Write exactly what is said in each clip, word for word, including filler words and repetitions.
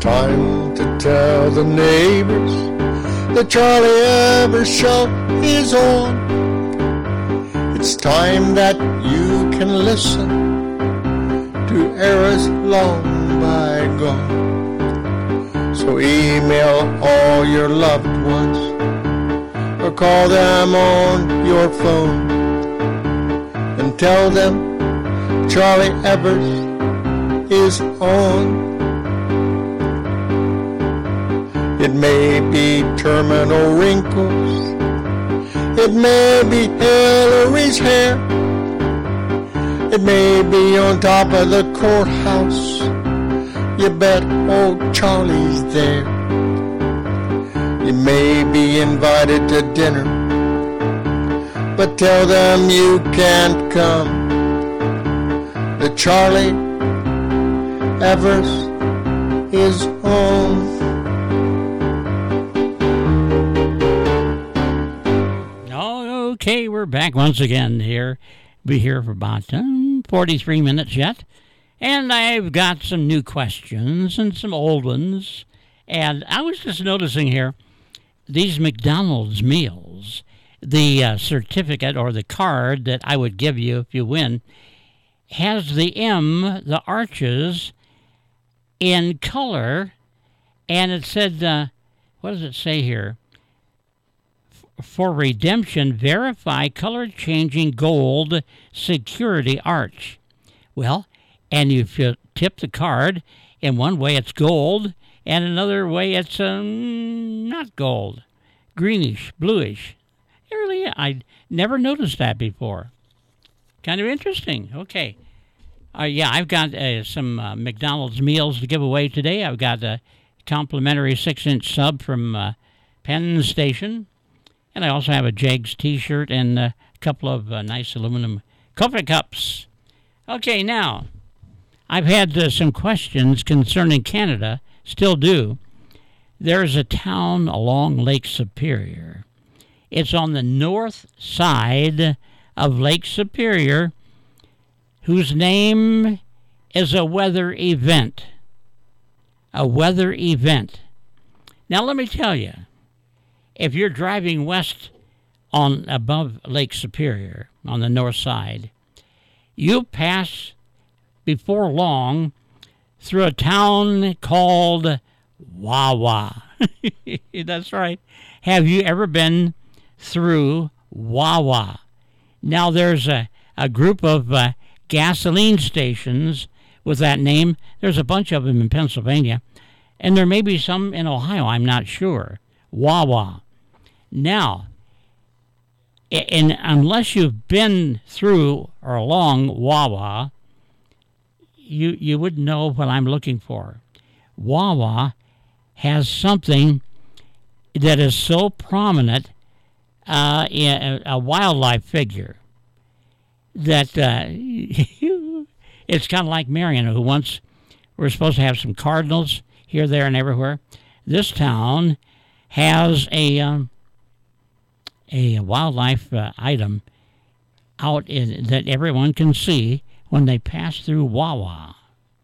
time to tell the neighbors the Charlie Evers Show is on. It's time that you can listen to eras long bygone. So email all your loved ones or call them on your phone and tell them Charlie Evers is on. It may be terminal wrinkles, it may be Hillary's hair, it may be on top of the courthouse, you bet old Charlie's there. You may be invited to dinner, but tell them you can't come. The Charlie Evers is on. Okay, we're back once again here. Be here for about um, forty-three minutes yet. And I've got some new questions and some old ones. And I was just noticing here, these McDonald's meals, the uh, certificate or the card that I would give you if you win, has the M, the arches, in color. And it said, uh, what does it say here? For redemption, verify color-changing gold security arch. Well, and if you tip the card, in one way it's gold, and another way it's um, not gold, greenish, bluish. Really, I never noticed that before. Kind of interesting. Okay. Uh, yeah, I've got uh, some uh, McDonald's meals to give away today. I've got a complimentary six-inch sub from uh, Penn Station. And I also have a Jags T-shirt and a couple of uh, nice aluminum coffee cups. Okay, now, I've had uh, some questions concerning Canada, still do. There's a town along Lake Superior. It's on the north side of Lake Superior, whose name is a weather event. A weather event. Now, let me tell you. If you're driving west on above Lake Superior on the north side, you pass before long through a town called Wawa. That's right. Have you ever been through Wawa? Now there's a, a group of uh, gasoline stations with that name. There's a bunch of them in Pennsylvania, and there may be some in Ohio. I'm not sure. Wawa. Now, and unless you've been through or along Wawa, you you wouldn't know what I'm looking for. Wawa has something that is so prominent, uh, a, a wildlife figure, that uh, it's kind of like Marion, who once were supposed to have some cardinals here, there, and everywhere. This town has a um, a wildlife uh, item out in, that everyone can see when they pass through Wawa.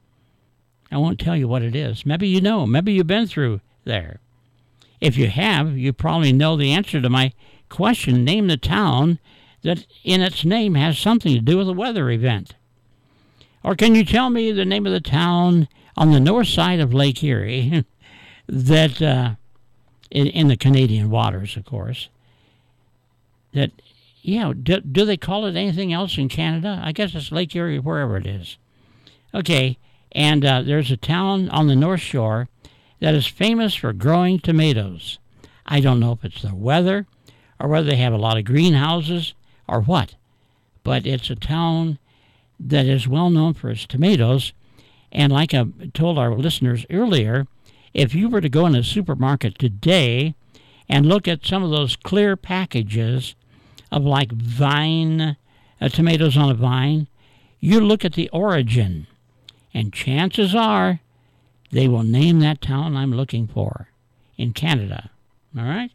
I won't tell you what it is. Maybe you know. Maybe you've been through there. If you have, you probably know the answer to my question. Name the town that in its name has something to do with a weather event. Or can you tell me the name of the town on the north side of Lake Erie that... Uh, In, in the Canadian waters, of course, that, yeah, do, do they call it anything else in Canada? I guess it's Lake Erie, wherever it is. Okay, and uh, there's a town on the North Shore that is famous for growing tomatoes. I don't know if it's the weather or whether they have a lot of greenhouses or what, but it's a town that is well known for its tomatoes, and like I told our listeners earlier, if you were to go in a supermarket today and look at some of those clear packages of like vine, uh, tomatoes on a vine, you look at the origin, and chances are they will name that town I'm looking for in Canada. All right?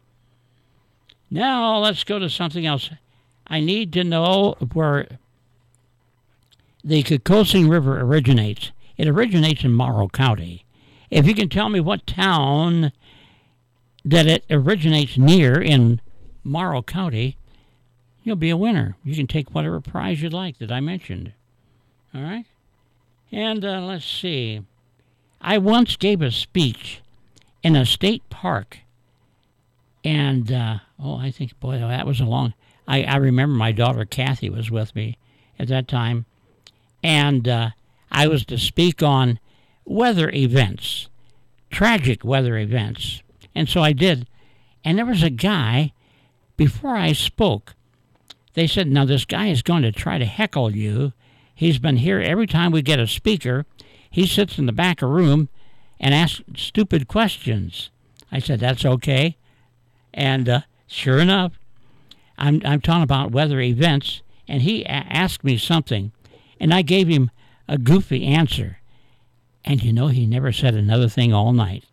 Now let's go to something else. I need to know where the Kokosing River originates. It originates in Morrow County. If you can tell me what town that it originates near in Morrow County, you'll be a winner. You can take whatever prize you'd like that I mentioned. All right? And uh, let's see. I once gave a speech in a state park. And, uh, oh, I think, boy, that was a long... I, I remember my daughter Kathy was with me at that time. And uh, I was to speak on weather events, tragic weather events. And so I did. And there was a guy, before I spoke, they said, now this guy is going to try to heckle you. He's been here every time we get a speaker. He sits in the back of the room and asks stupid questions. I said, that's okay. And uh, sure enough, I'm, I'm talking about weather events, and he a- asked me something, and I gave him a goofy answer. And you know, he never said another thing all night.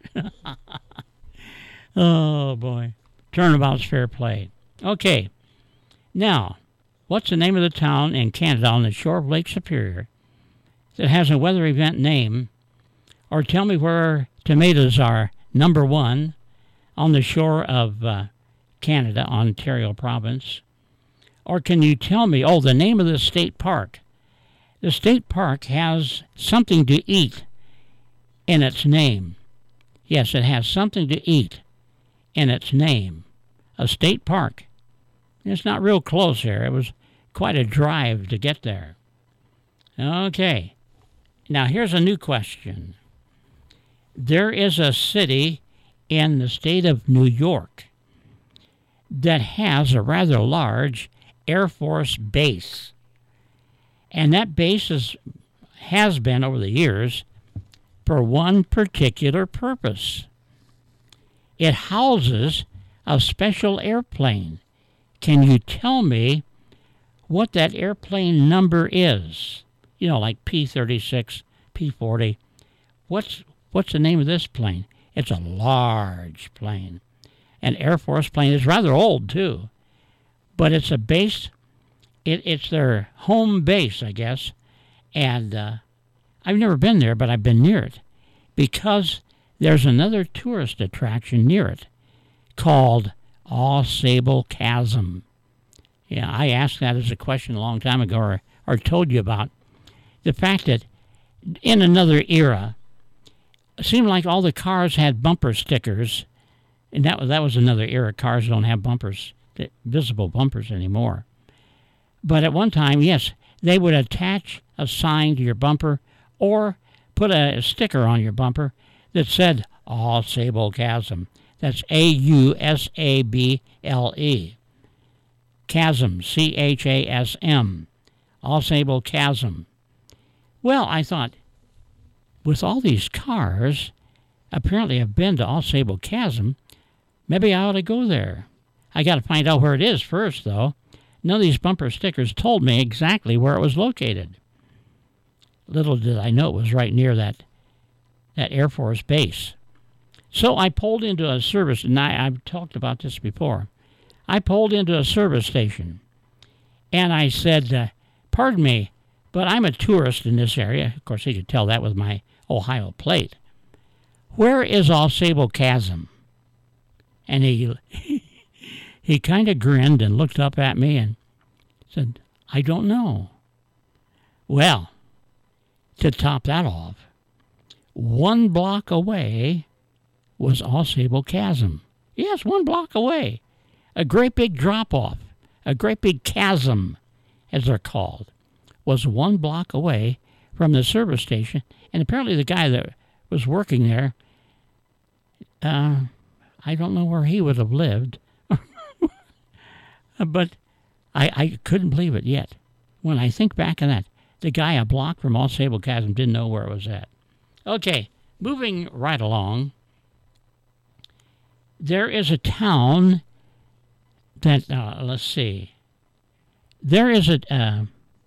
Oh, boy. Turnabout's fair play. Okay. Now, what's the name of the town in Canada on the shore of Lake Superior that has a weather event name? Or tell me where tomatoes are number one on the shore of uh, Canada, Ontario province. Or can you tell me, oh, the name of the state park? The state park has something to eat in its name. Yes, it has something to eat in its name. A state park. It's not real close here. It was quite a drive to get there. Okay. Now, here's a new question. There is a city in the state of New York that has a rather large Air Force base. And that base is, has been, over the years, for one particular purpose. It houses a special airplane. Can you tell me what that airplane number is? You know, like P thirty-six, P forty. What's what's the name of this plane? It's a large plane. An Air Force plane. It's rather old, too. But it's a base. It, it's their home base, I guess. And uh, I've never been there, but I've been near it. Because there's another tourist attraction near it called Au Sable Chasm. Yeah, I asked that as a question a long time ago, or, or told you about the fact that in another era, it seemed like all the cars had bumper stickers, and that was, that was another era. Cars don't have bumpers, visible bumpers anymore. But at one time, yes, they would attach a sign to your bumper or put a sticker on your bumper that said Au Sable Chasm. That's A U S A B L E. Chasm, C H A S M. Au Sable Chasm. Well, I thought, with all these cars apparently have been to Au Sable Chasm, maybe I ought to go there. I got to find out where it is first, though. None of these bumper stickers told me exactly where it was located. Little did I know it was right near that that Air Force base. So I pulled into a service, and I, I've talked about this before. I pulled into a service station, and I said, uh, pardon me, but I'm a tourist in this area. Of course, you could tell that with my Ohio plate. Where is Au Sable Chasm? And he he kind of grinned and looked up at me and said, I don't know. Well, to top that off, one block away was Au Sable Chasm. Yes, one block away. A great big drop-off, a great big chasm, as they're called, was one block away from the service station. And apparently the guy that was working there, uh, I don't know where he would have lived, but I, I couldn't believe it yet. When I think back on that, the guy a block from Au Sable Chasm didn't know where it was at. Okay, moving right along. There is a town that, uh, let's see. There is a uh,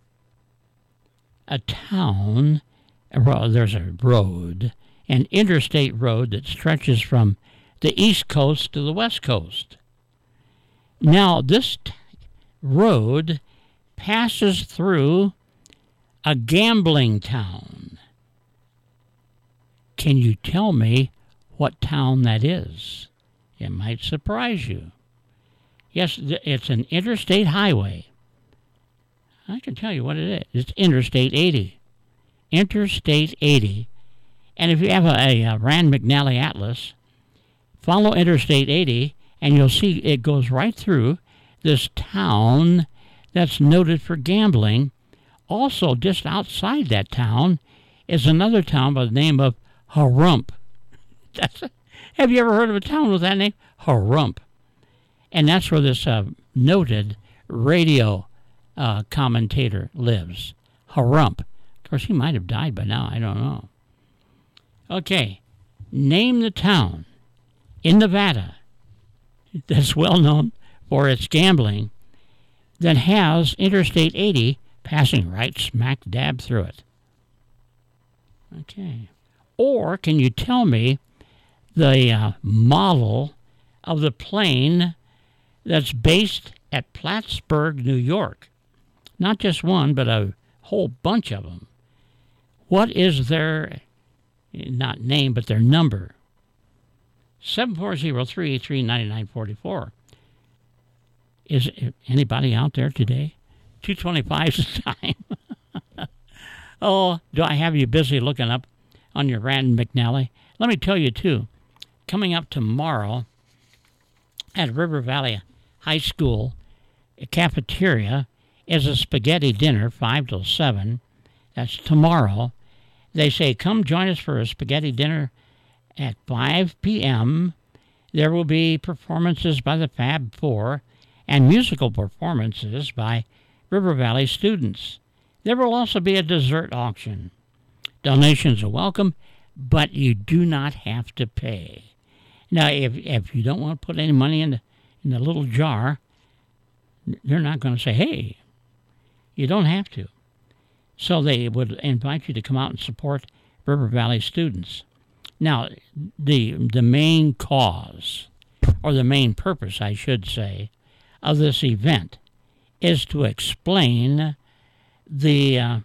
a town, well, there's a road, an interstate road that stretches from the east coast to the west coast. Now, this t- road passes through a gambling town. Can you tell me what town that is? It might surprise you. Yes, it's an interstate highway. I can tell you what it is. It's Interstate eighty. Interstate eighty. And if you have a, a Rand McNally Atlas, follow Interstate eighty, and you'll see it goes right through this town that's noted for gambling. Also, just outside that town is another town by the name of Harump. That's a, have you ever heard of a town with that name? Harump. And that's where this uh, noted radio uh, commentator lives. Harump. Of course, he might have died by now. I don't know. Okay. Name the town in Nevada that's well known for its gambling that has Interstate eighty passing right smack dab through it. Okay. Or can you tell me the uh, model of the plane that's based at Plattsburgh, New York? Not just one, but a whole bunch of them. What is their, not name, but their number? seven four zero, three eight three, nine nine four four. Is anybody out there today? two twenty-five is the time. Oh, do I have you busy looking up on your Rand McNally? Let me tell you, too, coming up tomorrow at River Valley High School cafeteria is a spaghetti dinner, five till seven. That's tomorrow. They say, come join us for a spaghetti dinner at five p.m. There will be performances by the Fab Four and musical performances by River Valley students. There will also be a dessert auction. Donations are welcome, but you do not have to pay. Now, if if you don't want to put any money in the, in the little jar, they're not going to say, hey, you don't have to. So they would invite you to come out and support River Valley students. Now, the the main cause, or the main purpose, I should say, of this event is to explain the uh,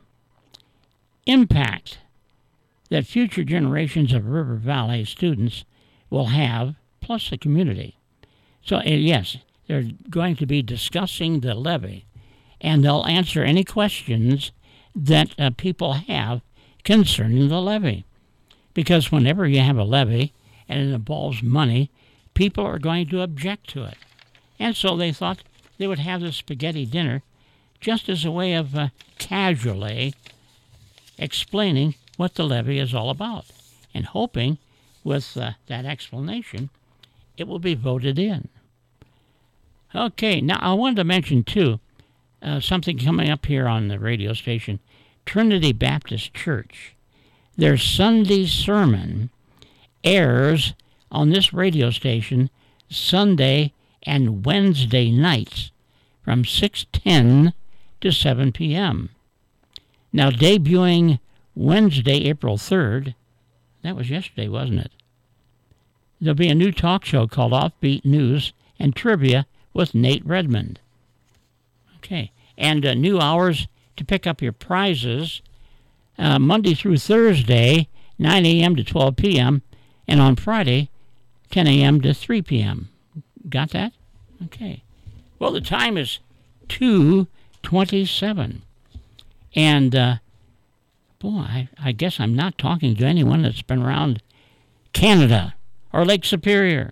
impact that future generations of River Valley students will have, plus the community. So, uh, yes, they're going to be discussing the levy, and they'll answer any questions that uh, people have concerning the levy. Because whenever you have a levy and it involves money, people are going to object to it. And so they thought they would have the spaghetti dinner just as a way of uh, casually explaining what the levy is all about, and hoping with uh, that explanation it will be voted in. Okay, now I wanted to mention, too, uh, something coming up here on the radio station, Trinity Baptist Church. Their Sunday sermon airs on this radio station Sunday and Wednesday nights from six ten to seven p.m. Now, debuting Wednesday, April third, that was yesterday, wasn't it? There'll be a new talk show called Offbeat News and Trivia with Nate Redmond. Okay, and uh, new hours to pick up your prizes uh, Monday through Thursday, nine a.m. to twelve p.m., and on Friday, ten a.m. to three p.m. Got that? Okay. Well, the time is two twenty-seven. And, uh, boy, I, I guess I'm not talking to anyone that's been around Canada or Lake Superior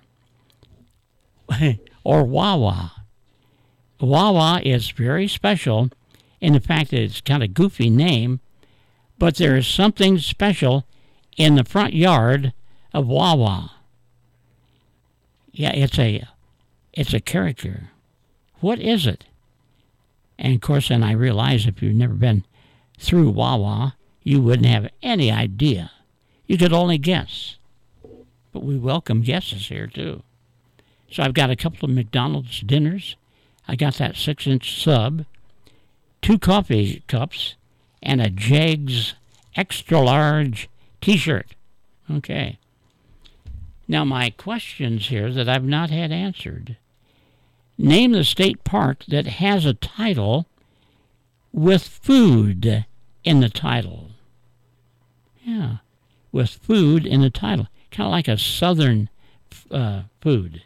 or Wawa. Wawa is very special in the fact that it's got a goofy name, but there is something special in the front yard of Wawa. Yeah, it's a it's a character. What is it? And, of course, then I realize if you've never been through Wawa, you wouldn't have any idea. You could only guess. But we welcome guesses here, too. So I've got a couple of McDonald's dinners. I got that six-inch sub, two coffee cups, and a Jags extra-large T-shirt. Okay. Now, my questions here that I've not had answered. Name the state park that has a title with food in the title. Yeah, with food in the title, kind of like a southern uh, food.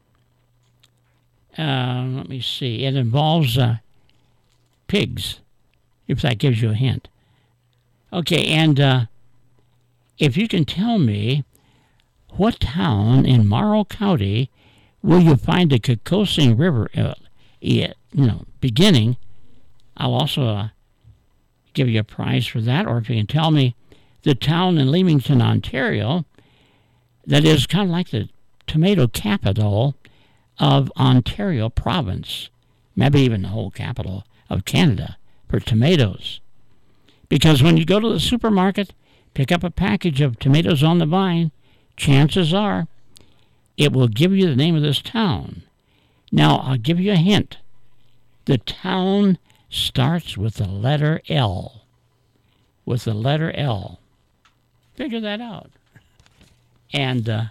Uh, let me see. It involves uh, pigs, if that gives you a hint. Okay, and uh, if you can tell me what town in Morrow County will you find the Kokosing River, uh, you know, beginning, I'll also uh, give you a prize for that. Or if you can tell me the town in Leamington, Ontario, that is kind of like the tomato capital of Ontario province, maybe even the whole capital of Canada for tomatoes. Because when you go to the supermarket, pick up a package of tomatoes on the vine, chances are it will give you the name of this town. Now, I'll give you a hint. The town starts with the letter L. With the letter L. Figure that out. And uh,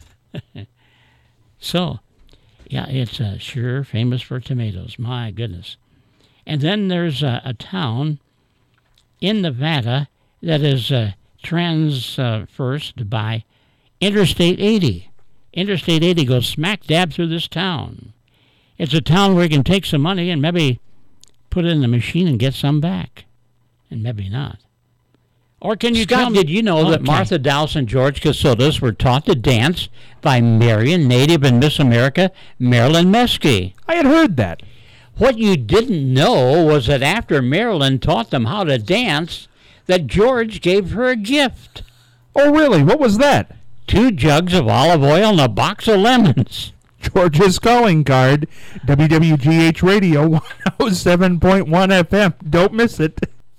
so, yeah, it's uh, sure famous for tomatoes. My goodness. And then there's a, a town in Nevada that is uh, traversed by Interstate eighty. Interstate eighty goes smack dab through this town. It's a town where you can take some money and maybe put it in the machine and get some back. And maybe not. Or can you Scott, tell me, did you know okay. that Martha Dowse and George Casildas were taught to dance by Marion, native and Miss America, Marilyn Meskey? I had heard that. What you didn't know was that after Marilyn taught them how to dance, that George gave her a gift. Oh, really? What was that? Two jugs of olive oil and a box of lemons. George's calling card, W W G H Radio one oh seven point one F M. Don't miss it.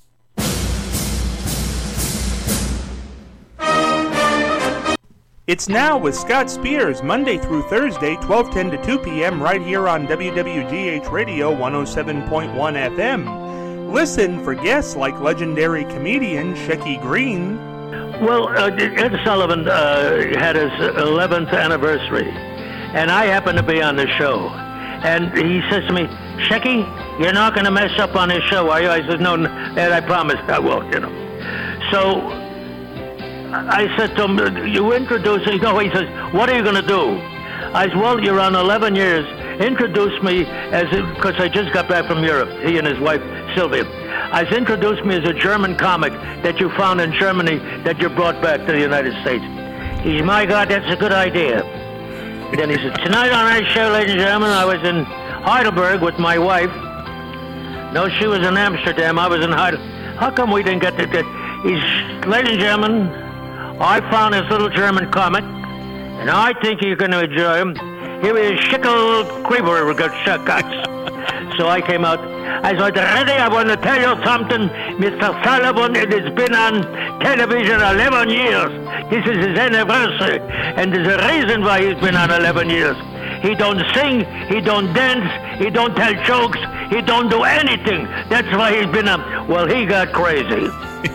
It's Now with Scott Spears, Monday through Thursday, twelve ten to two p.m. right here on W W G H Radio one oh seven point one F M. Listen for guests like legendary comedian Shecky Green. Well, uh, Ed Sullivan uh, had his eleventh anniversary, and I happened to be on the show. And he says to me, Shecky, you're not going to mess up on this show, are you? I said, no, Ed, I promised I won't, you know. So I said to him, you introduce me. No, he says, what are you going to do? I said, well, you're on eleven years. Introduce me as, because I just got back from Europe, he and his wife, Sylvia. I said, introduce me as a German comic that you found in Germany that you brought back to the United States. He said, my God, that's a good idea. Then he said, tonight on our show, ladies and gentlemen, I was in Heidelberg with my wife. No, she was in Amsterdam. I was in Heidelberg. How come we didn't get to that? He's, ladies and gentlemen, I found this little German comic, and I think you're going to enjoy him. Here is Schickel Kreber. So I came out. I said, ready, I want to tell you something. Mister Sullivan, it has been on television eleven years. This is his anniversary. And there's a reason why he's been on eleven years. He don't sing, he don't dance, he don't tell jokes, he don't do anything. That's why he's been on. Well, he got crazy.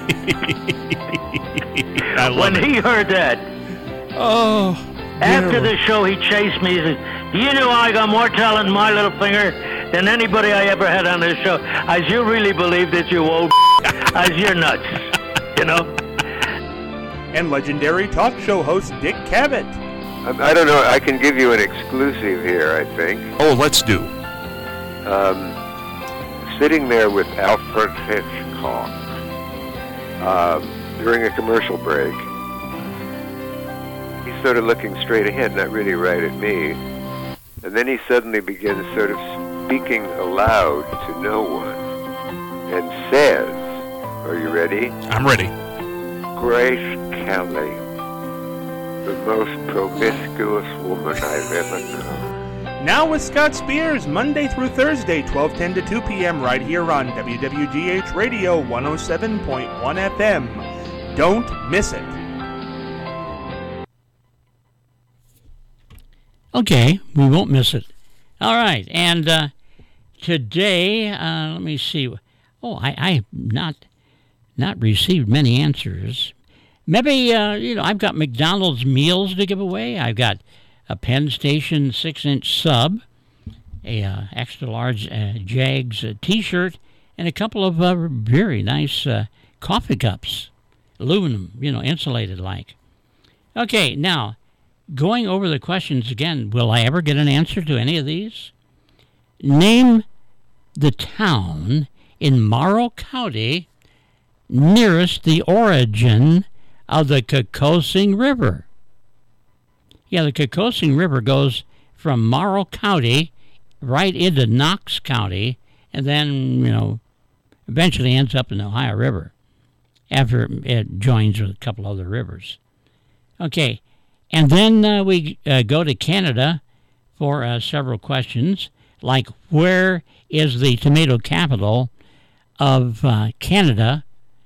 When he heard that, Oh. after the show, he chased me. He said, do you know I got more talent in my little finger than anybody I ever had on this show? As you really believe that, you old as you're nuts, you know? And legendary talk show host Dick Cavett. I don't know. I can give you an exclusive here, I think. Oh, let's do. Um, sitting there with Alfred Hitchcock um, during a commercial break, he's sort of looking straight ahead, not really right at me. And then he suddenly begins sort of speaking aloud to no one and says, are you ready? I'm ready. Grace Kelly, the most promiscuous woman I've ever known. Now with Scott Spears, Monday through Thursday, twelve ten to two p.m. right here on W W G H Radio one oh seven point one F M. Don't miss it. Okay, we won't miss it. All right, and uh, today, uh, let me see. Oh, I, I have not not received many answers. Maybe, uh, you know, I've got McDonald's meals to give away. I've got a Penn Station six-inch sub, a uh, extra-large uh, Jags uh, T-shirt, and a couple of uh, very nice uh, coffee cups. aluminum, you know, insulated like. Okay, now, going over the questions again, will I ever get an answer to any of these? Name the town in Morrow County nearest the origin of the Kokosing River. Yeah, the Kokosing River goes from Morrow County right into Knox County, and then, you know, eventually ends up in the Ohio River after it joins with a couple other rivers. Okay, and then uh, we uh, go to Canada for uh, several questions, like where is the tomato capital of uh, Canada?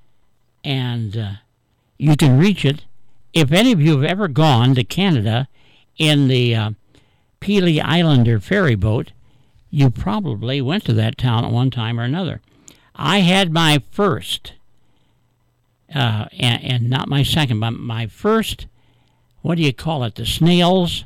And uh, you can reach it. If any of you have ever gone to Canada in the uh, Pelee Islander ferry boat, you probably went to that town at one time or another. I had my first, uh, and, and not my second, but my first, what do you call it, the snails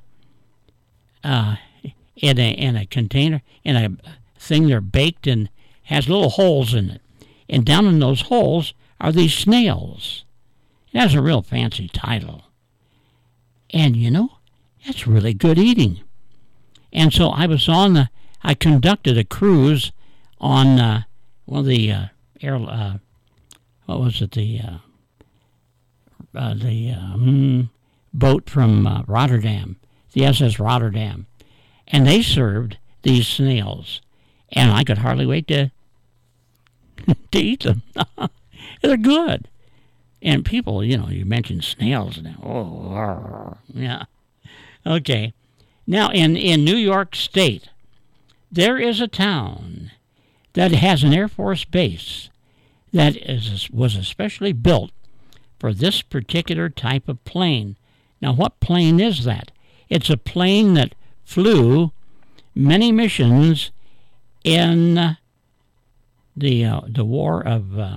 uh, in a in a container, in a thing they're baked and has little holes in it. And down in those holes are these snails. It has a real fancy title. And, you know, that's really good eating. And so I was on the, I conducted a cruise on uh, one of the uh, air, uh, what was it, the uh, uh, the um, boat from uh, Rotterdam, the S S Rotterdam. And they served these snails. And I could hardly wait to, to eat them. They're good. And people, you know, you mentioned snails now. Oh, yeah. Okay. Now, in, in New York State, there is a town that has an Air Force base that is was especially built for this particular type of plane. Now, what plane is that? It's a plane that flew many missions in the uh, the war of, uh,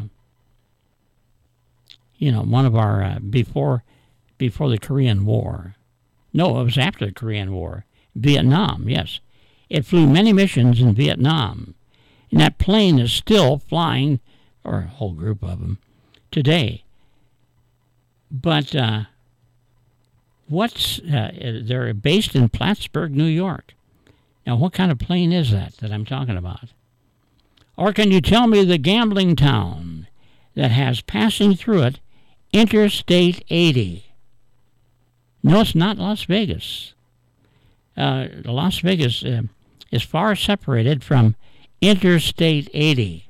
you know, one of our, uh, before before the Korean War. No, it was after the Korean War. Vietnam, yes. It flew many missions in Vietnam. And that plane is still flying, or a whole group of them, today. But uh, what's, uh, they're based in Plattsburgh, New York. Now, what kind of plane is that that I'm talking about? Or can you tell me the gambling town that has passing through it Interstate eighty? No, it's not Las Vegas. Uh, Las Vegas uh, is far separated from Interstate eighty.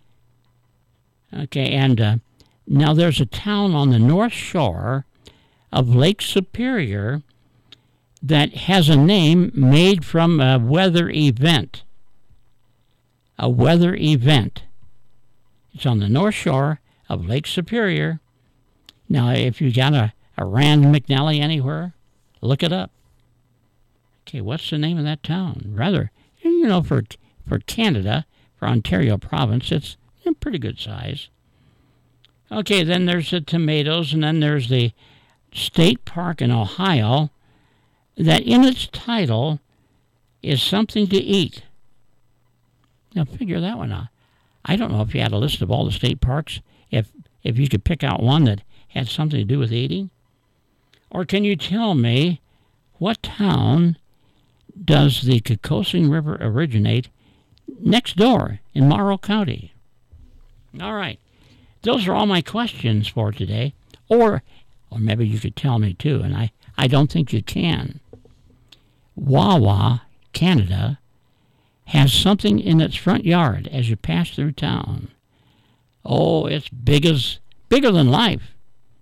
Okay, and uh, now there's a town on the north shore of Lake Superior that has a name made from a weather event. A weather event. It's on the north shore of Lake Superior. Now, if you got a, a Rand McNally anywhere, look it up. Okay, what's the name of that town? Rather, you know, for for Canada, for Ontario province, it's a pretty good size. Okay, then there's the tomatoes, and then there's the state park in Ohio that in its title is something to eat. Now, figure that one out. I don't know if you had a list of all the state parks, if if you could pick out one that had something to do with eating. Or can you tell me what town does the Kokosing River originate next door in Morrow County? All right. Those are all my questions for today. Or, or maybe you could tell me too, and I, I don't think you can. Wawa, Canada, has something in its front yard as you pass through town. Oh, it's big as bigger than life.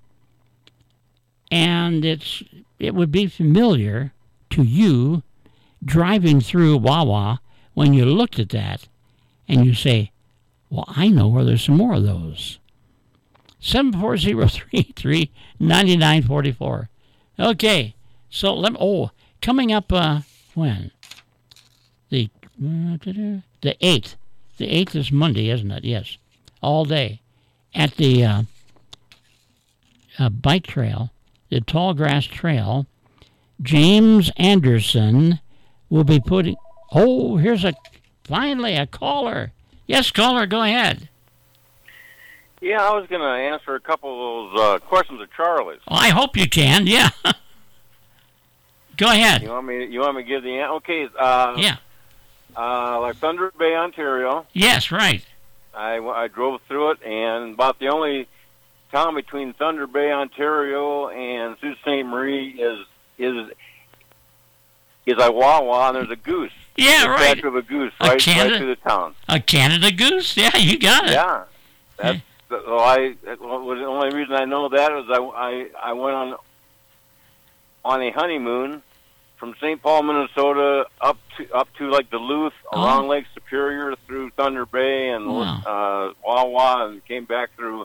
And it's it would be familiar to you driving through Wawa when you looked at that and you say, well, I know where there's some more of those. seven four zero, three three, nine nine four four. Okay, so let me, oh, coming up, uh, when? The, the eighth. The eighth is Monday, isn't it? Yes, all day. At the uh, uh, bike trail, the Tall Grass Trail, James Anderson will be putting... Oh, here's a... Finally, a caller. Yes, caller, go ahead. Yeah, I was going to answer a couple of those uh, questions of Charlie's. Well, I hope you can. Yeah. Go ahead. You want me? You want me to give the answer? Okay. Uh, yeah. Uh, like Thunder Bay, Ontario. Yes, right. I, I drove through it, and about the only town between Thunder Bay, Ontario, and Sault Ste. Marie is is is Iwawa, and there's a goose. Yeah, the right. Statue of a goose A right, Canada- right through the town. A Canada goose? Yeah, you got it. Yeah. That's, so I, well, the only reason I know that is I, I, I went on on a honeymoon from Saint Paul, Minnesota, up to up to like Duluth, Oh. around Lake Superior, through Thunder Bay and Wow. uh, Wawa, and came back through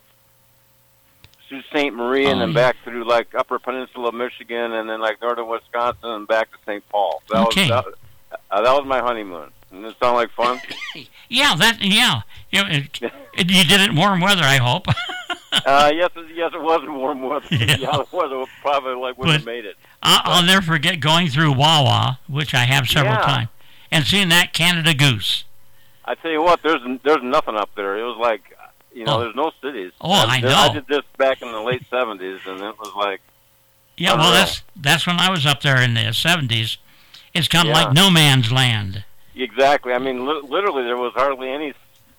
Sault Ste. Marie, and Oh, then yeah. back through like Upper Peninsula of Michigan, and then like northern Wisconsin, and back to Saint Paul. So that Okay. was that, uh, that was my honeymoon. Doesn't it sound like fun? Yeah, that. Yeah, You know, it- it- you did it in warm weather, I hope. uh, yes, it- yes, it was in warm weather. Yeah. Yeah, it was. It probably like wouldn't have But- made it. I- I'll never forget going through Wawa, which I have several Yeah. times, and seeing that Canada goose. I tell you what, there's there's nothing up there. It was like, you know, Oh. there's no cities. Oh, I There- know. I did this back in the late seventies, and it was like, Yeah, well, Unreal. that's that's when I was up there in the seventies. It's kind of Yeah. like no man's land. exactly. I mean, li- literally, there was hardly any.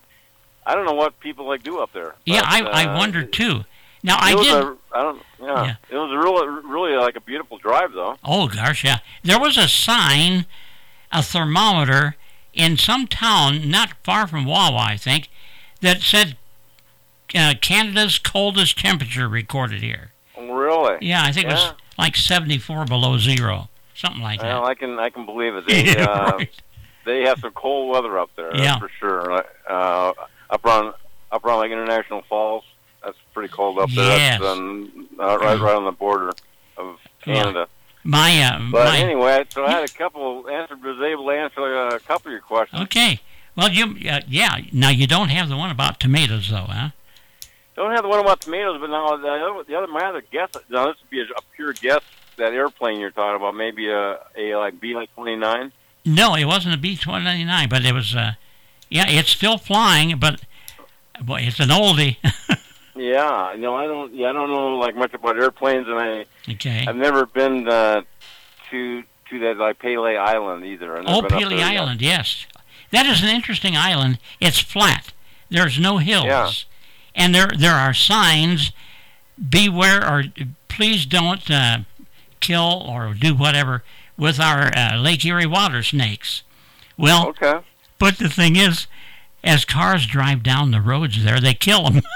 I don't know what people like do up there. Yeah, but, I I uh, wondered too. Now It I was did. a, I don't. Yeah, Yeah. it was a really, really like a beautiful drive, though. Oh gosh, yeah. There was a sign, a thermometer in some town not far from Wawa, I think, that said uh, Canada's coldest temperature recorded here. Really? Yeah, I think it Yeah. was like seventy-four below zero, something like that. Well, I can I can believe it. They Yeah, uh, right. they have some cold weather up there. Yeah. That's for sure. Uh, up around up around like International Falls, that's pretty cold up there. Yes. That's um, uh, right right on the border of Canada. My, uh, But my, anyway, so I had a couple answered. Was able to answer a couple of your questions. okay. Well, you, uh, yeah. Now you don't have the one about tomatoes, though, huh? Don't have the one about tomatoes, but now the other, the other my other guess. Now this would be a, a pure guess. That airplane you're talking about, maybe a a like B like twenty-nine. No, it wasn't a B twenty-nine, but it was. Uh, yeah, it's still flying, but boy, it's an oldie. Yeah, no, I don't. Yeah, I don't know like much about airplanes, and I Okay. I've never been uh, to to that like Pele Island either. I've never Oh, been up Pelee there yet. Island, yes. That is an interesting island. It's flat. There's no hills. Yeah. And there there are signs, beware or please don't uh, kill or do whatever with our uh, Lake Erie water snakes. Well, Okay. but the thing is, as cars drive down the roads there, they kill them.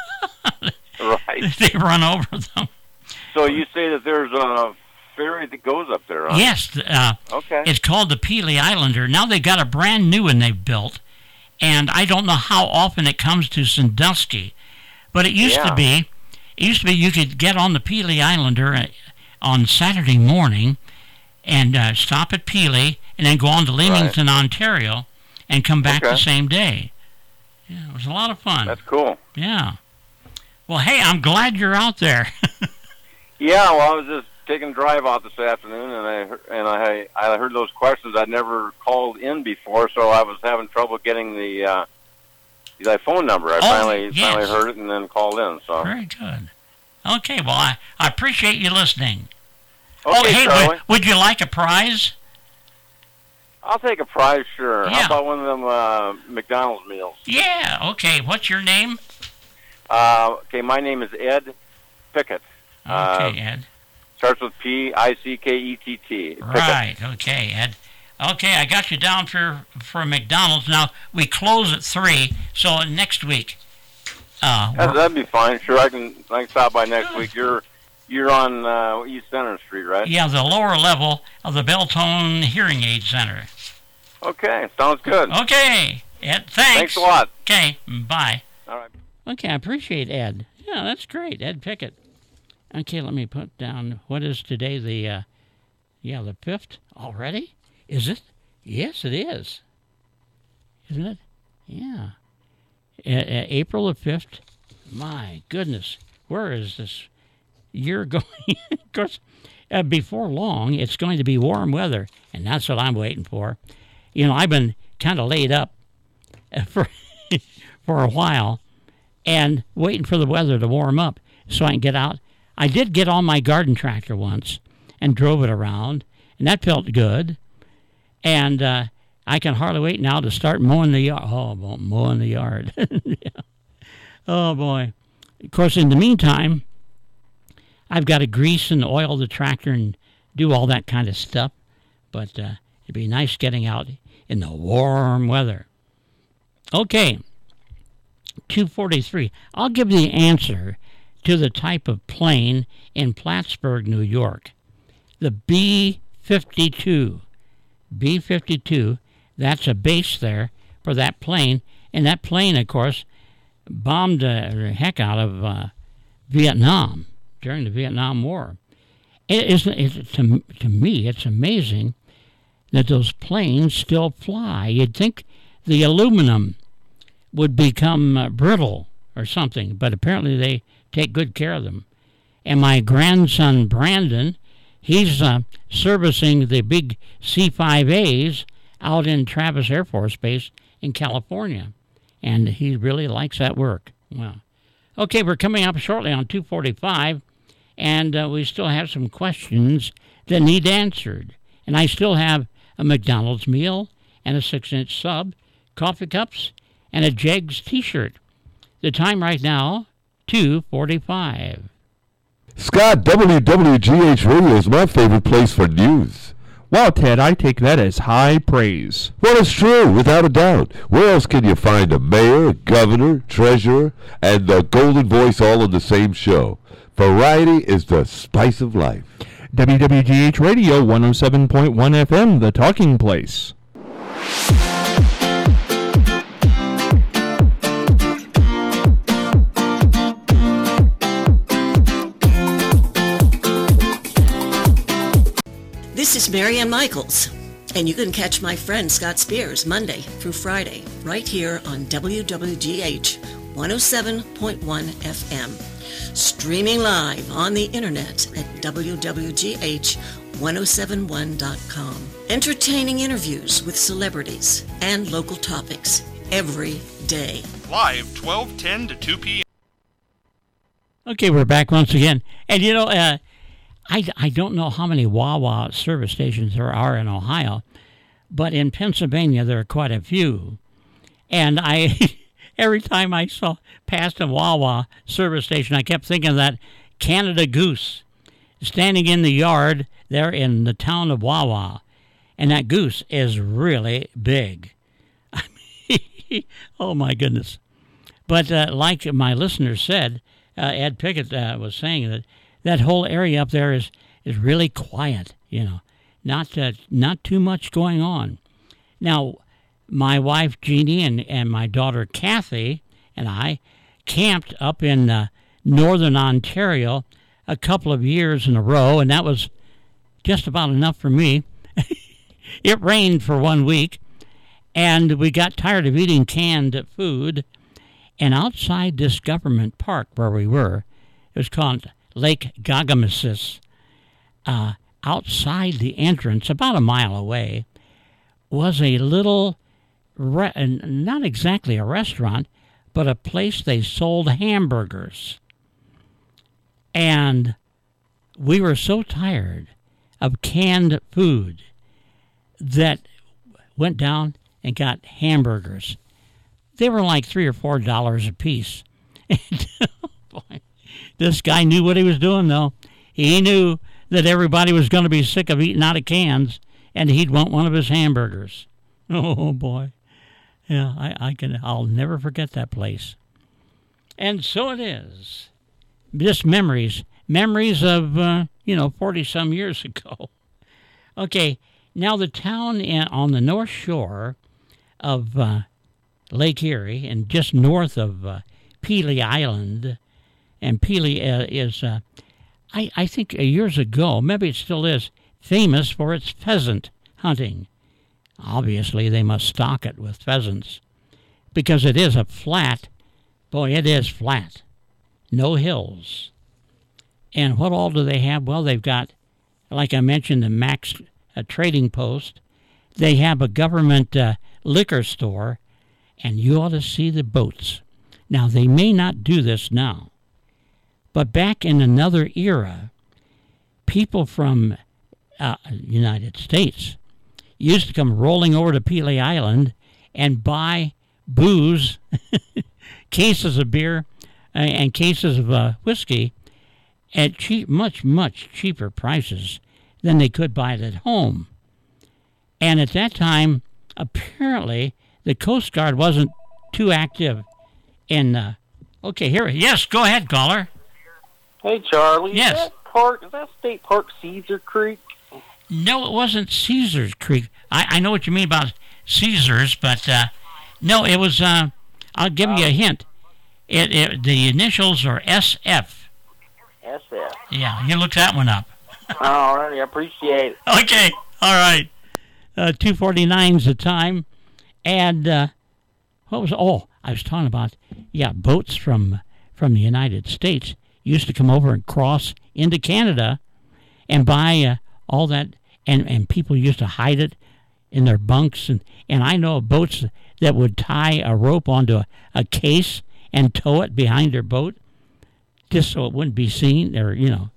Right. They run over them. So you say that there's a ferry that goes up there, huh? Yes, uh, Okay. it's called the Pelee Islander. Now they've got a brand new one they've built, and I don't know how often it comes to Sandusky, but it used Yeah. to be, it used to be you could get on the Pelee Islander uh, on Saturday morning and uh, stop at Pelee and then go on to Leamington, Ontario, and come back Okay. the same day. Yeah, it was a lot of fun. That's cool. Yeah. Well, hey, I'm glad you're out there. Yeah. Well, I was just taking a drive out this afternoon, and I heard- and I I heard those questions. I'd never called in before, so I was having trouble getting the uh, the phone number. I Oh, finally yes. finally heard it and then called in. So Very good. Okay, well, I, I appreciate you listening. okay, oh, hey, Charlie. would, would you like a prize? I'll take a prize, sure. Yeah. How about one of them uh, McDonald's meals? Yeah, okay. What's your name? Uh, okay, my name is Ed Pickett. Uh, Okay, Ed. Starts with P I C K E T T. Pickett. Right, okay, Ed. Okay, I got you down for for McDonald's. Now, we close at three, so next week. Uh, That, we're- that'd be fine. Sure, I can. I can stop by next week. You're you're on uh, East Center Street, right? yeah, the lower level of the Beltone Hearing Aid Center. Okay, sounds good. Okay, Ed, thanks. Thanks a lot. Okay, bye. All right. Okay, I appreciate Ed. Yeah, that's great, Ed Pickett. Okay, let me put down, what is today, the, uh, yeah, the fifth already? Is it? Yes, it is. Isn't it? Yeah. A- a- April the fifth. My goodness, where is this year going? Of course, uh, before long, it's going to be warm weather, and that's what I'm waiting for. You know, I've been kind of laid up uh, for for a while. and waiting for the weather to warm up so I can get out. I did get on my garden tractor once and drove it around, and that felt good. And uh, I can hardly wait now to start mowing the yard. Oh, mowing the yard. Yeah. Oh, boy. Of course, in the meantime, I've got to grease and oil the tractor and do all that kind of stuff. But uh, it'd be nice getting out in the warm weather. Okay, two forty-three. I'll give the answer to the type of plane in Plattsburgh, New York. The B fifty-two. B fifty-two, that's a base there for that plane. And that plane, of course, bombed the heck out of uh, Vietnam during the Vietnam War. It is, it, to, to me, it's amazing that those planes still fly. You'd think the aluminum would become uh, brittle or something, but apparently they take good care of them. And my grandson, Brandon, he's uh, servicing the big C five A's out in Travis Air Force Base in California, and he really likes that work. Well, okay, we're coming up shortly on two forty-five, and uh, we still have some questions that need answered. And I still have a McDonald's meal and a six-inch sub, coffee cups, and a Jegs T-shirt. The time right now, two forty-five. Scott, W W G H Radio is my favorite place for news. Well, Ted, I take that as high praise. Well, it's true, without a doubt. Where else can you find a mayor, governor, treasurer, and the Golden Voice all in the same show? Variety is the spice of life. W W G H Radio, one oh seven point one F M, the talking place. This is Marianne Michaels, and you can catch my friend Scott Spears Monday through Friday right here on W W G H one oh seven point one F M. Streaming live on the internet at W W G H ten seventy-one dot com. Entertaining interviews with celebrities and local topics every day. Live twelve ten to two p.m. Okay, we're back once again. And, you know, uh, I, I don't know how many Wawa service stations there are in Ohio, but in Pennsylvania there are quite a few. And I... Every time I saw past a Wawa service station, I kept thinking of that Canada goose standing in the yard there in the town of Wawa. And that goose is really big. I mean, oh, my goodness. But uh, like my listener said, uh, Ed Pickett uh, was saying that that whole area up there is, is really quiet, you know, not, uh, not too much going on. Now, my wife, Jeannie, and, and my daughter, Kathy, and I camped up in uh, northern Ontario a couple of years in a row, and that was just about enough for me. It rained for one week, and we got tired of eating canned food, and outside this government park where we were, it was called Lake Gagamassis, uh, outside the entrance, about a mile away, was a little... Re- not exactly a restaurant, but a place they sold hamburgers. And we were so tired of canned food that went down and got hamburgers. They were like three or four dollars a piece. And, boy, this guy knew what he was doing, though. He knew that everybody was going to be sick of eating out of cans, and he'd want one of his hamburgers. Oh, boy. Yeah, I, I can. I'll never forget that place. And so it is. Just memories. Memories of, uh, you know, forty-some years ago. Okay, now the town in, on the north shore of uh, Lake Erie and just north of uh, Pelee Island, and Pelee uh, is, uh, I, I think uh, years ago, maybe it still is, famous for its pheasant hunting. Obviously, they must stock it with pheasants because it is a flat, boy, it is flat, no hills. And what all do they have? Well, they've got, like I mentioned, the Max uh, Trading Post. They have a government uh, liquor store, and you ought to see the boats. Now, they may not do this now, but back in another era, people from uh, United States used to come rolling over to Pelee Island and buy booze, cases of beer, uh, and cases of uh, whiskey at cheap, much, much cheaper prices than they could buy it at home. And at that time, apparently, the Coast Guard wasn't too active in... Uh, okay, here... Yes, go ahead, caller. Hey, Charlie. Yes. Is that park, is that State Park Caesar Creek? No, it wasn't Caesar's Creek. I, I know what you mean about Caesar's, but uh, no, it was... Uh, I'll give you a hint. It, it The initials are S F. S F. Yeah, you look that one up. All right, I appreciate it. Okay, all right. Uh, two forty-nine's the time. And uh, what was... Oh, I was talking about, yeah, boats from from the United States used to come over and cross into Canada and buy uh, all that, and, and people used to hide it in their bunks. And, and I know of boats that would tie a rope onto a, a case and tow it behind their boat just so it wouldn't be seen, or, you know.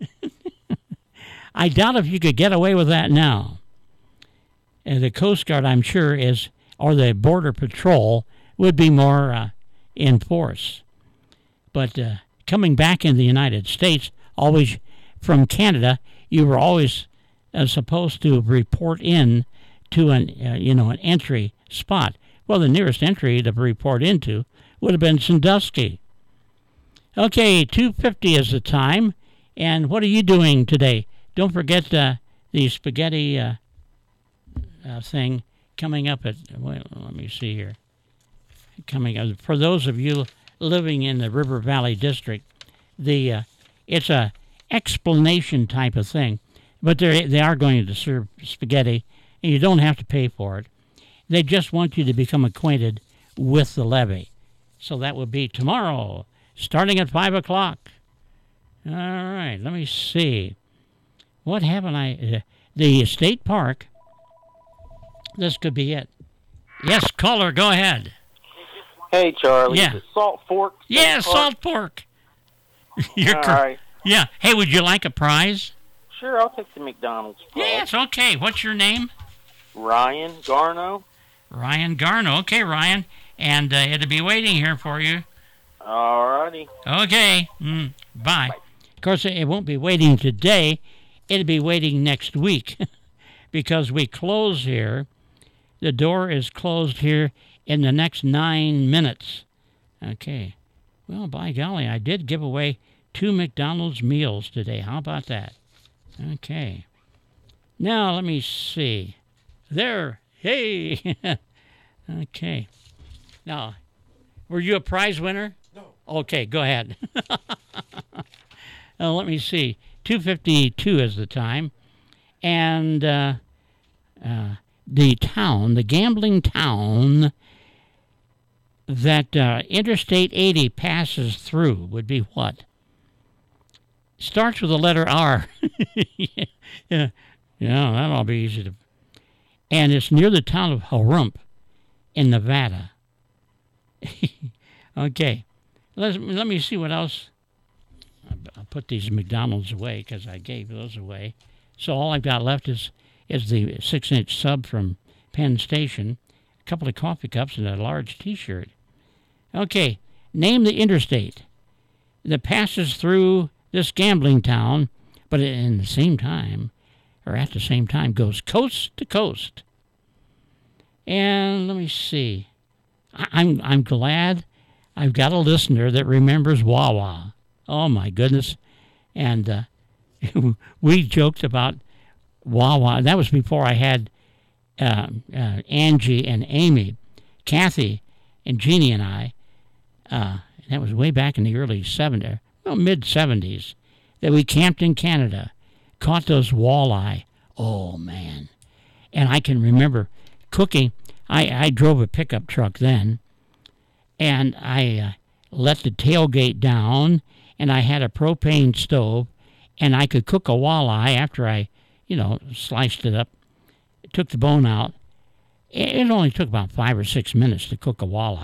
I doubt if you could get away with that now. And the Coast Guard, I'm sure, is, or the Border Patrol, would be more uh, in force. But uh, coming back in the United States, always from Canada, you were always uh, supposed to report in to an, uh, you know, an entry spot. Well, the nearest entry to report into would have been Sandusky. Okay, two fifty is the time. And what are you doing today? Don't forget uh, the spaghetti uh, uh, thing coming up at, well, let me see here. Coming up, for those of you living in the River Valley District, the uh, it's a explanation type of thing, but they they are going to serve spaghetti, and you don't have to pay for it. They just want you to become acquainted with the levee. So that will be tomorrow, starting at five o'clock. All right, let me see. What haven't I... Uh, the state park. This could be it. Yes, caller, go ahead. Hey, Charlie. Yeah. Is it Salt Fork? Yeah, Salt Salt Fork. You're All cor- right. Yeah. Hey, would you like a prize? Sure, I'll take the McDonald's prize. Yes, okay. What's your name? Ryan Garno. Ryan Garno. Okay, Ryan. And uh, it'll be waiting here for you. All righty. Okay. Mm, bye. Bye. Of course, it won't be waiting today. It'll be waiting next week because we close here. The door is closed here in the next nine minutes. Okay. Well, by golly, I did give away two McDonald's meals today. How about that? Okay. Now, let me see. There. Hey. Okay. Now, were you a prize winner? No. Okay, go ahead. uh, let me see. two fifty-two is the time. And uh, uh, the town, the gambling town that uh, Interstate eighty passes through would be what? Starts with the letter R. yeah, yeah, that'll be easy to... And it's near the town of Harump in Nevada. Okay. Let's, let me see what else. I'll put these McDonald's away because I gave those away. So all I've got left is, is the six-inch sub from Penn Station, a couple of coffee cups, and a large T-shirt. Okay. Name the interstate that passes through this gambling town, but in the same time, or at the same time, goes coast to coast. And let me see. I- I'm I'm glad I've got a listener that remembers Wawa. Oh, my goodness. And uh, we joked about Wawa. That was before I had uh, uh, Angie and Amy, Kathy and Jeannie and I. Uh, that was way back in the early seventies, well, mid-seventies, that we camped in Canada, caught those walleye. Oh, man. And I can remember cooking. I, I drove a pickup truck then, and I uh, let the tailgate down, and I had a propane stove, and I could cook a walleye after I, you know, sliced it up, took the bone out. It, it only took about five or six minutes to cook a walleye.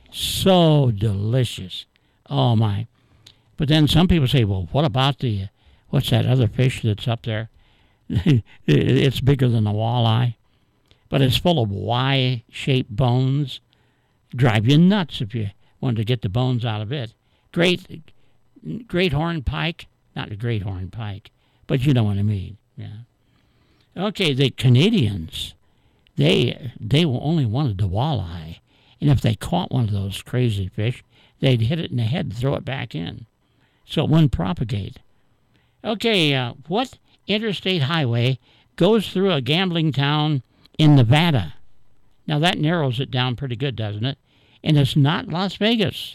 So delicious. Oh, my. But then some people say, well, what about the, what's that other fish that's up there? It's bigger than a walleye, but it's full of Y-shaped bones. Drive you nuts if you wanted to get the bones out of it. Great, great horn pike. Not a great horn pike, but you know what I mean. Yeah. Okay, the Canadians, they they only wanted the walleye. And if they caught one of those crazy fish, they'd hit it in the head and throw it back in, so it wouldn't propagate. Okay, uh, what interstate highway goes through a gambling town in Nevada? Now, that narrows it down pretty good, doesn't it? And it's not Las Vegas.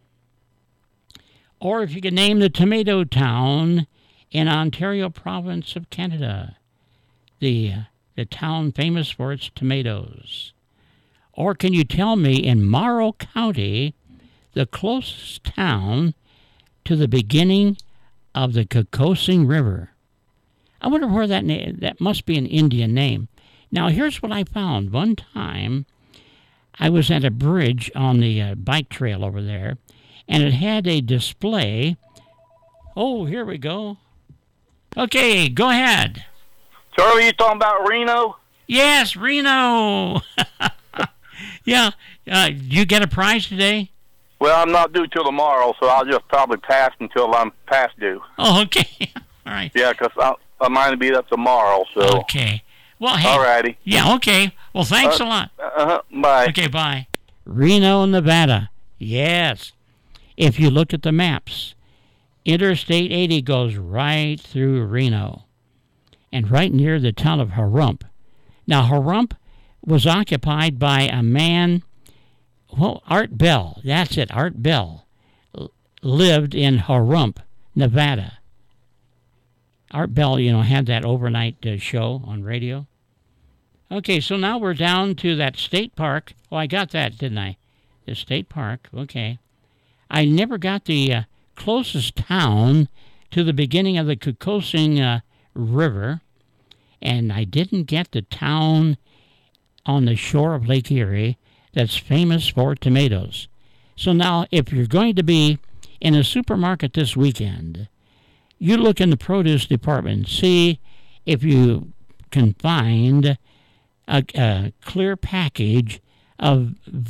Or if you could name the tomato town in Ontario province of Canada, the, uh, the town famous for its tomatoes. Or can you tell me in Morrow County, the closest town to the beginning of the Kokosing River? I wonder where that na- that must be an Indian name. Now, here's what I found. One time, I was at a bridge on the uh, bike trail over there, and it had a display. Oh, here we go. Okay, go ahead. Charlie, you talking about Reno? Yes, Reno. Yeah. Uh, do you get a prize today? Well, I'm not due till tomorrow, so I'll just probably pass until I'm past due. Oh, okay. All right. Yeah, because I might be up tomorrow, so. Okay. Well, hey. All righty. Yeah, okay. Well, thanks uh, a lot. Uh-huh. Bye. Okay, bye. Reno, Nevada. Yes. If you look at the maps, Interstate eighty goes right through Reno and right near the town of Harump. Now, Harump was occupied by a man, well, Art Bell. That's it, Art Bell lived in Harump, Nevada. Art Bell, you know, had that overnight uh, show on radio. Okay, so now we're down to that state park. Oh, I got that, didn't I? The state park, okay. I never got the uh, closest town to the beginning of the Kokosing uh, River, and I didn't get the town on the shore of Lake Erie that's famous for tomatoes. So now, if you're going to be in a supermarket this weekend, you look in the produce department and see if you can find a, a clear package of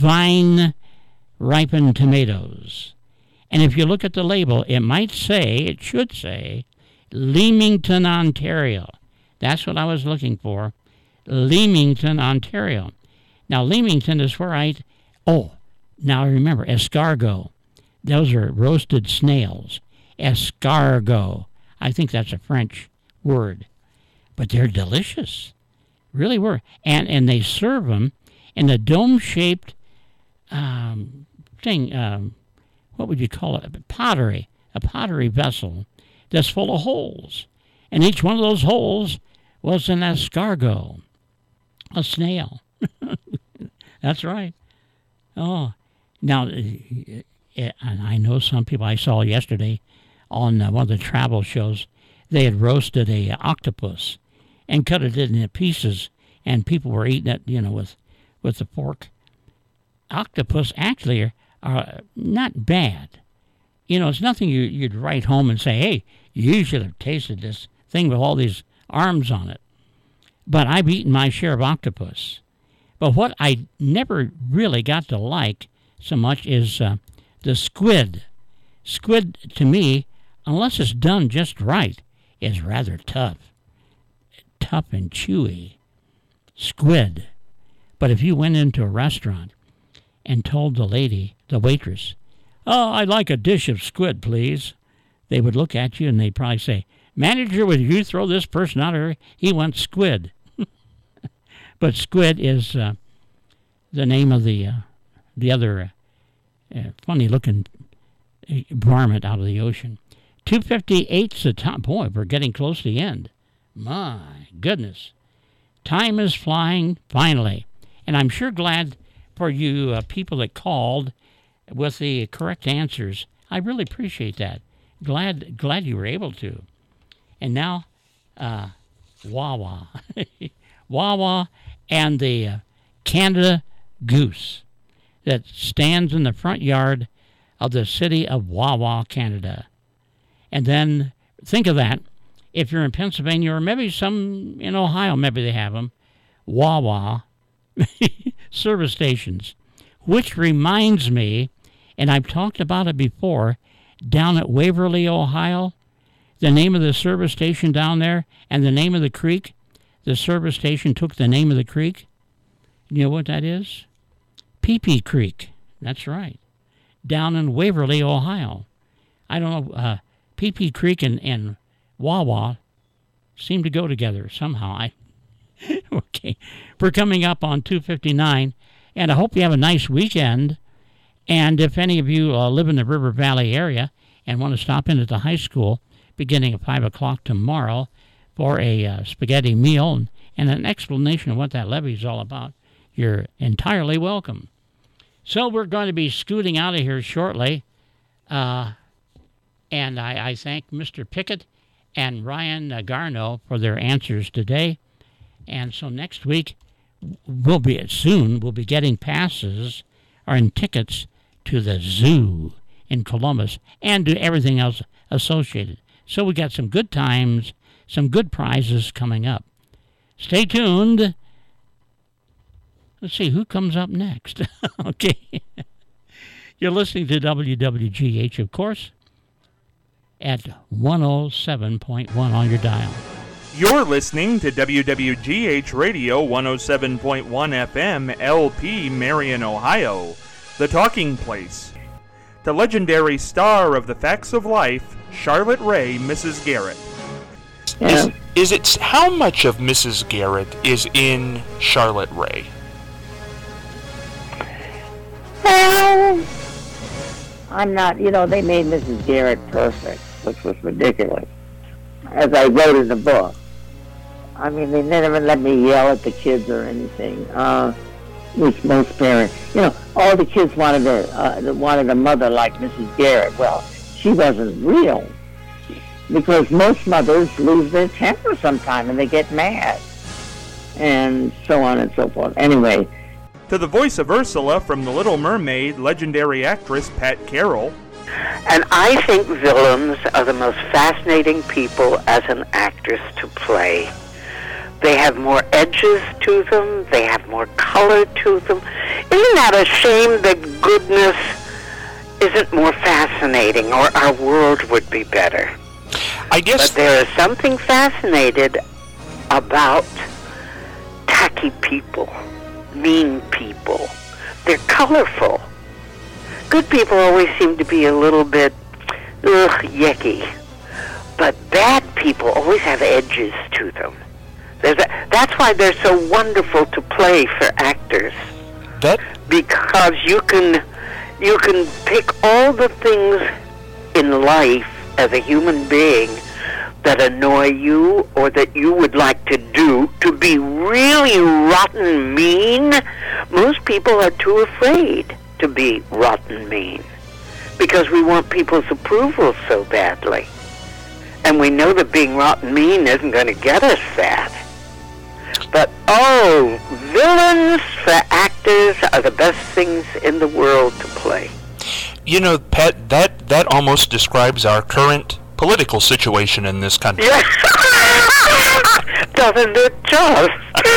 vine-ripened tomatoes. And if you look at the label, it might say, it should say, Leamington, Ontario. That's what I was looking for, Leamington, Ontario. Now, Leamington is where I, oh, now I remember, escargot. Those are roasted snails. Escargot. I think that's a French word. But they're delicious. Really were. And and they serve them in a dome-shaped um, thing, um, what would you call it? A pottery. A pottery vessel that's full of holes. And each one of those holes was an escargot, a snail. That's right. Oh, now, and I know some people I saw yesterday on uh, one of the travel shows, they had roasted a uh, octopus and cut it into pieces, and people were eating it, you know, with, with the fork. Octopus actually are, are not bad. You know, it's nothing you, you'd write home and say, hey, you should have tasted this thing with all these arms on it. But I've eaten my share of octopus. But what I never really got to like so much is uh, the squid. Squid, to me, unless it's done just right, is rather tough. Tough and chewy. Squid. But if you went into a restaurant and told the lady, the waitress, oh, I'd like a dish of squid, please, they would look at you and they'd probably say, manager, would you throw this person out of here? He wants squid. But squid is uh, the name of the uh, the other uh, uh, funny-looking varmint out of the ocean. two fifty-eight's the time. Boy, we're getting close to the end. My goodness. Time is flying, finally. And I'm sure glad for you uh, people that called with the correct answers. I really appreciate that. Glad glad you were able to. And now, uh, Wawa. Wawa and the uh, Canada Goose. that stands in the front yard of the city of Wawa, Canada. And then think of that. If you're in Pennsylvania, or maybe some in Ohio, maybe they have them, Wawa service stations, which reminds me, and I've talked about it before, down at Waverly, Ohio, the name of the service station down there and the name of the creek, the service station took the name of the creek. You know what that is? Pee-Pee Creek. That's right. Down in Waverly, Ohio. I don't know, uh, Pee-Pee Creek and, and Wawa seem to go together somehow. I okay. We're coming up on two fifty-nine, and I hope you have a nice weekend. And if any of you uh, live in the River Valley area and want to stop in at the high school beginning at five o'clock tomorrow for a uh, spaghetti meal and, and an explanation of what that levy is all about, you're entirely welcome. So we're going to be scooting out of here shortly. Uh, and I, I thank Mister Pickett and Ryan uh, Garno for their answers today. And so next week, we'll be, soon, we'll be getting passes or in tickets to the zoo in Columbus and to everything else associated. So we got some good times, some good prizes coming up. Stay tuned. Let's see, who comes up next? Okay. You're listening to W W G H, of course, at one oh seven point one on your dial. You're listening to W W G H Radio one oh seven point one F M, L P, Marion, Ohio, the talking place. The legendary star of the Facts of Life, Charlotte Rae, Missus Garrett. Is, is it, how much of Missus Garrett is in Charlotte Rae? Well, I'm not, you know, they made Missus Garrett perfect, which was ridiculous, as I wrote in the book. I mean, they never let me yell at the kids or anything, uh, which most parents, you know, all the kids wanted a, uh, wanted a mother like Missus Garrett. Well, she wasn't real, because most mothers lose their temper sometime and they get mad, and so on and so forth. Anyway. To the voice of Ursula from The Little Mermaid, legendary actress Pat Carroll. And I think villains are the most fascinating people as an actress to play. They have more edges to them. They have more color to them. Isn't that a shame that goodness isn't more fascinating, or our world would be better? I guess... But there is something fascinated about tacky people, mean people. They're colorful. Good people always seem to be a little bit, ugh, yucky. But bad people always have edges to them. There's a, that's why they're so wonderful to play for actors. That? Because you can, you can pick all the things in life as a human being that annoy you or that you would like to do to be really rotten mean. Most people are too afraid to be rotten mean because we want people's approval so badly. And we know that being rotten mean isn't going to get us that. But, oh, villains for actors are the best things in the world to play. You know, Pat, that, that almost describes our current political situation in this country. Yes. Doesn't it just?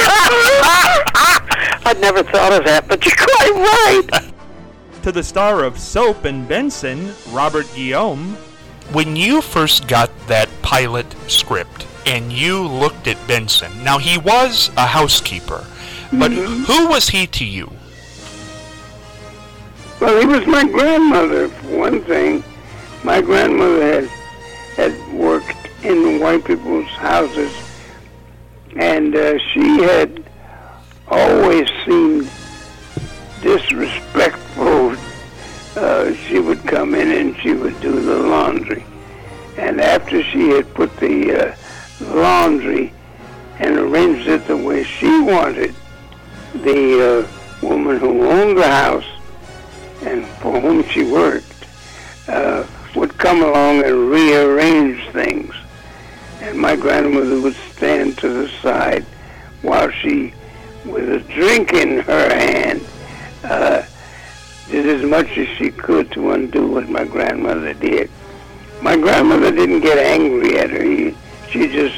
I'd never thought of that, but you're quite right. To the star of Soap and Benson, Robert Guillaume. When you first got that pilot script and you looked at Benson, now he was a housekeeper, but mm-hmm. who was he to you? Well, he was my grandmother, for one thing. My grandmother had had worked in the white people's houses, and uh, she had always seemed disrespectful. Uh, she would come in and she would do the laundry. And after she had put the uh, laundry and arranged it the way she wanted, the uh, woman who owned the house and for whom she worked uh, would come along and rearrange things. And my grandmother would stand to the side while she, with a drink in her hand, uh, did as much as she could to undo what my grandmother did. My grandmother didn't get angry at her. He, she just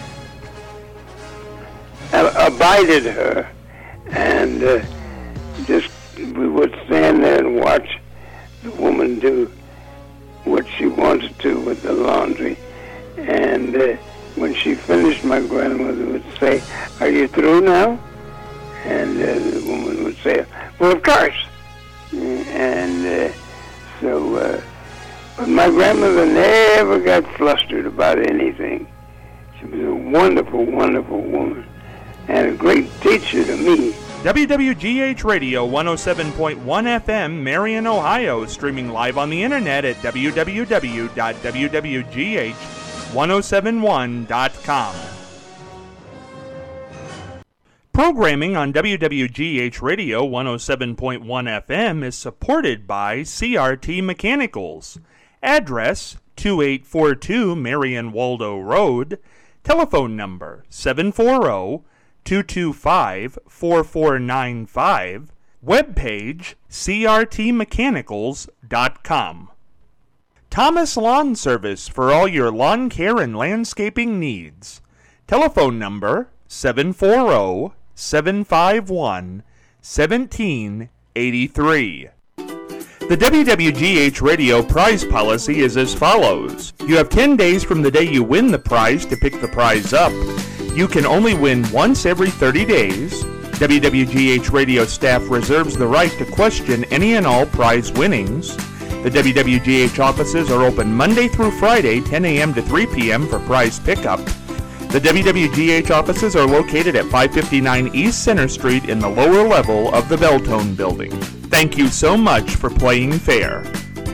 abided her, and uh, just we would stand there and watch the woman do what she wanted to with the laundry. And uh, when she finished, my grandmother would say, "Are you through now?" And uh, the woman would say, "Well, of course." And uh, so, uh, but my grandmother never got flustered about anything. She was a wonderful, wonderful woman, and a great teacher to me. W W G H Radio one oh seven point one F M, Marion, Ohio, streaming live on the internet at w w w dot w w g h one oh seven one dot com. Programming on W W G H Radio one oh seven point one F M is supported by C R T Mechanicals. Address two eight four two Marion Waldo Road. Telephone number seven four zero, two two five, four four nine five. Webpage c r t mechanicals dot com. Thomas Lawn Service for all your lawn care and landscaping needs. Telephone number seven four zero, seven five one, one seven eight three. The W W G H Radio prize policy is as follows. You have ten days from the day you win the prize to pick the prize up. You can only win once every thirty days. W W G H Radio staff reserves the right to question any and all prize winnings. The W W G H offices are open Monday through Friday, ten a.m. to three p.m. for prize pickup. The W W G H offices are located at five fifty-nine East Center Street in the lower level of the Beltone building. Thank you so much for playing fair.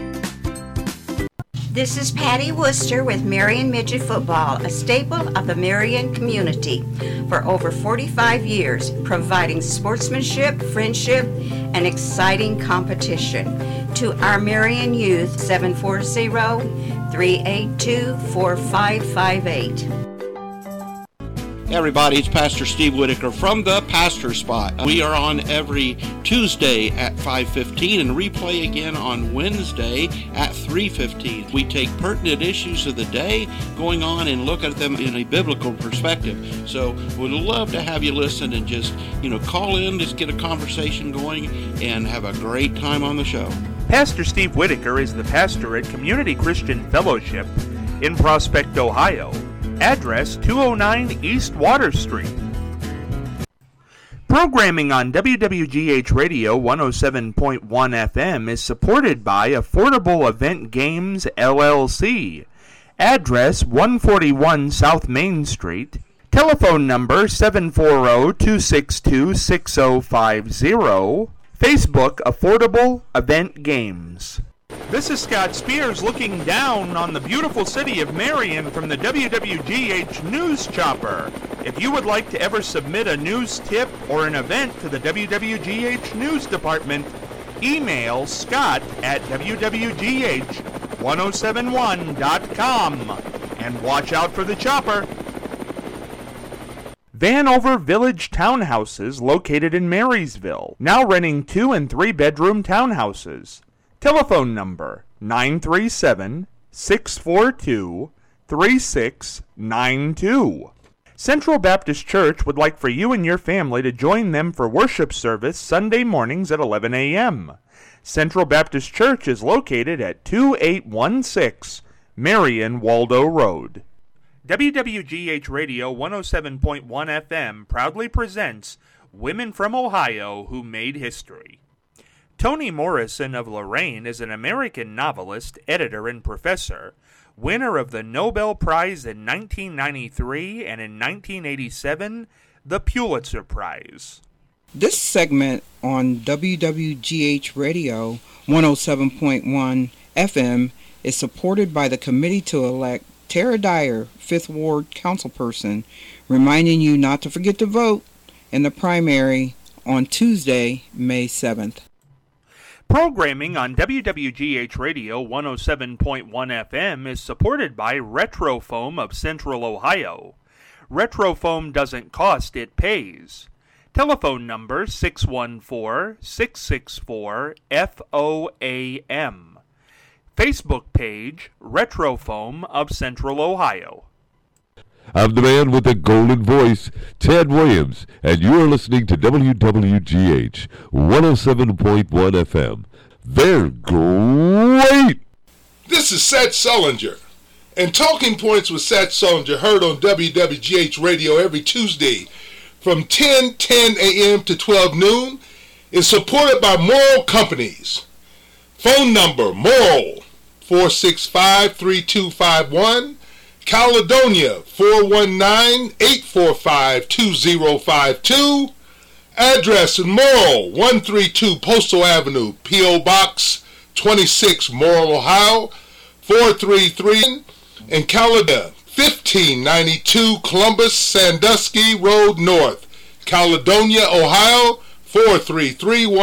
This is Patty Worcester with Marion Midget Football, a staple of the Marion community for over forty-five years, providing sportsmanship, friendship, and exciting competition. To our Marion youth, seven four zero, three eight two, four five five eight. Hey everybody, it's Pastor Steve Whitaker from the Pastor Spot. We are on every Tuesday at five fifteen and replay again on Wednesday at three fifteen. We take pertinent issues of the day going on and look at them in a biblical perspective. So we'd love to have you listen and just, you know, call in, just get a conversation going and have a great time on the show. Pastor Steve Whitaker is the pastor at Community Christian Fellowship in Prospect, Ohio. Address two oh nine East Water Street. Programming on W W G H Radio one oh seven point one F M is supported by Affordable Event Games, L L C. Address one forty-one South Main Street. Telephone number seven four zero, two six two, six zero five zero. Facebook Affordable Event Games. This is Scott Spears looking down on the beautiful city of Marion from the W W G H News Chopper. If you would like to ever submit a news tip or an event to the W W G H News Department, email scott at w w g h one oh seven one dot com and watch out for the chopper. Vanover Village Townhouses located in Marysville, now renting two and three bedroom townhouses. Telephone number nine three seven, six four two, three six nine two. Central Baptist Church would like for you and your family to join them for worship service Sunday mornings at eleven a.m. Central Baptist Church is located at two eight one six Marion Waldo Road. W W G H Radio one oh seven point one F M proudly presents Women from Ohio Who Made History. Toni Morrison of Lorain is an American novelist, editor, and professor, winner of the Nobel Prize in nineteen ninety-three and in nineteen eighty-seven, the Pulitzer Prize. This segment on W W G H Radio one oh seven point one F M is supported by the committee to elect Tara Dyer, fifth Ward Councilperson, reminding you not to forget to vote in the primary on Tuesday, May seventh. Programming on W W G H Radio one oh seven point one F M is supported by Retrofoam of Central Ohio. Retrofoam doesn't cost, it pays. Telephone number six one four, six six four, F O A M. Facebook page, Retrofoam of Central Ohio. I'm the man with the golden voice, Ted Williams, and you're listening to W W G H one oh seven point one F M. They're great! This is Seth Sullinger, and Talking Points with Seth Sullinger, heard on W W G H Radio every Tuesday from ten ten a.m. to twelve noon, is supported by Moral Companies. Phone number, Moral, four six five, three two five one, Caledonia, four one nine, eight four five, two zero five two. Address in Morrill, one thirty-two Postal Avenue, P O. Box twenty-six, Morrill, Ohio, four three three. In Caledonia, fifteen ninety-two Columbus Sandusky Road North, Caledonia, Ohio, four three three one.